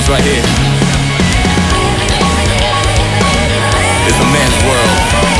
sounds right here is a man's world.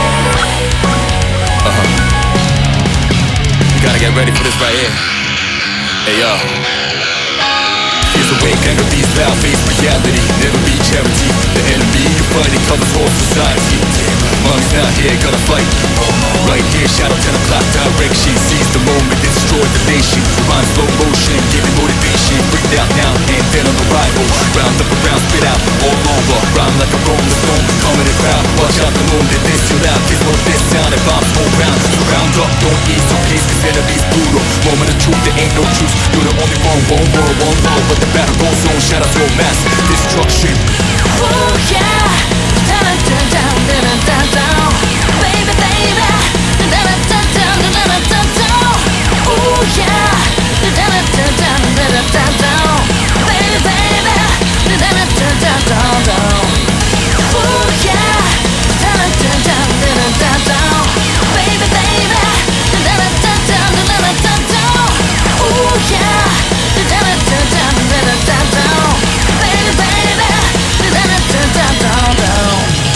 You gotta get ready for this right here. Hey yo. Here's a way, anger beats loud, face reality. Never be charity. The enemy you fight, it covers whole society. Mommy's not here, gonna fight. Right here, shadow 10 o'clock direction. Seize the moment, destroy the nation. Rhyme slow motion, giving motivation. Bring down now, and then on arrival. Round up around, spit out, all over. Rhyme like a rolling stone, calm in the crowd. Watch out the moon, that this too loud. Kids know this sound, and bombs go round. So round up, don't ease, so peace, cause enemies brutal. Moment of truth, there ain't no truth. You're the only one world, one love. But the battle goes on, shout out to mass destruction. Oh yeah, down, down, down, down, down, down. Baby, baby, down, down, down, down, down, down. Oh yeah, down, down, down, down, down, down. Baby, baby, down, down, down, down, down. Oh yeah, down, down, down, down, down, down. Baby, baby, down, down, down, down, down, down. Oh yeah, down, down, down, down, down, down. Baby, baby, down, down, down, down, down.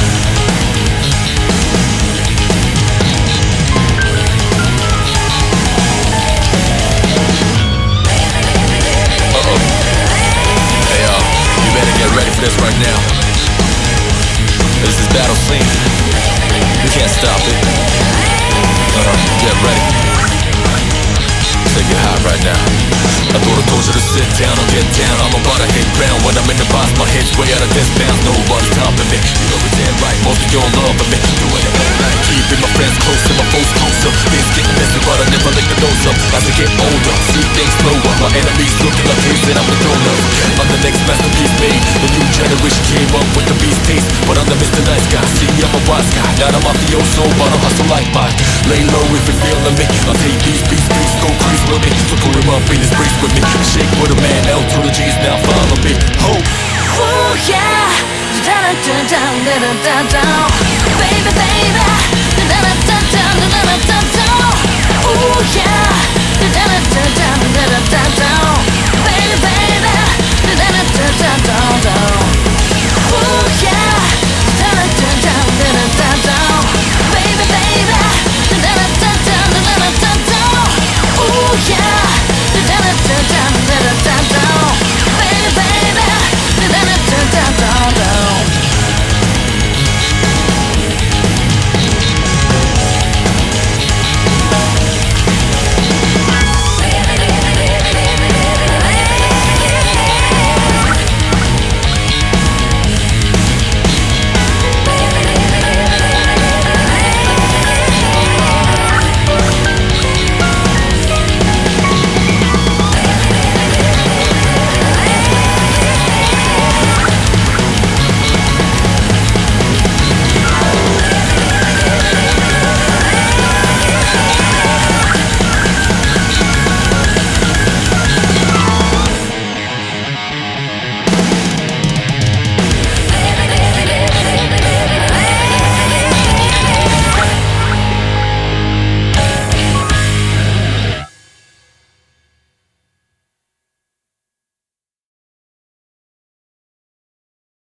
Hey yo, you better get ready for this right now. This is battle scene. You can't stop it. Get ready. Take it high right now. I thought I told you to sit down or get down. I'm about to hit ground. When I'm in the box, my head's way out of this bounds. Nobody's topping me. You know it's damn right, most of you don't love me. Doing it all night, keeping my friends close and my foes closer. Things getting messy, but I never lick the nose up. As I get older, see things slower. My enemies looking like kids and I'm the donor. I'm the next masterpiece made. The new generation came up with the beast taste, but I'm the Mr. Nice Guy. See, I'm a wise guy, not a mafioso, but I hustle like mine. Lay low if you're feeling me. I'll take these beats, go crazy with me. So put him up in his brace with me. Shake with a man, L to the G's, now follow me. Ho! Oh yeah, down, down, down, down, down, down. Baby, baby.